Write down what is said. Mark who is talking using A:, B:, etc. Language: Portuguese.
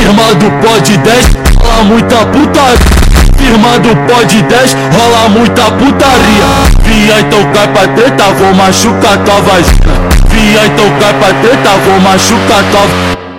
A: Firma do Pod 10, rola muita putaria. Firma do Pod 10, rola muita putaria. Via então cai pra treta, vou machucar tua vagina. Via então cai pra treta, vou machucar tua